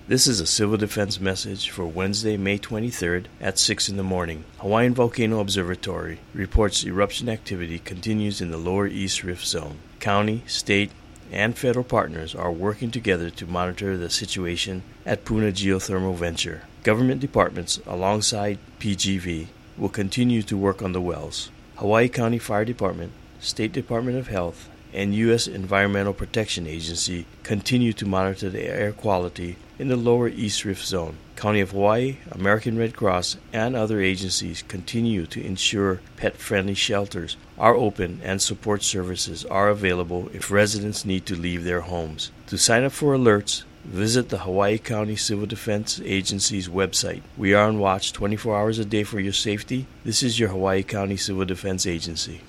This is a Civil Defense message for Wednesday, May 23rd at 6 in the morning. Hawaiian Volcano Observatory reports eruption activity continues in the lower East Rift Zone. County, state, and federal partners are working together to monitor the situation at Puna Geothermal Venture. Government departments alongside PGV will continue to work on the wells. Hawaii County Fire Department, State Department of Health, and U.S. Environmental Protection Agency continue to monitor the air quality in the lower East Rift Zone. County of Hawaii, American Red Cross, and other agencies continue to ensure pet-friendly shelters are open and support services are available if residents need to leave their homes. To sign up for alerts, visit the Hawaii County Civil Defense Agency's website. We are on watch 24 hours a day for your safety. This is your Hawaii County Civil Defense Agency.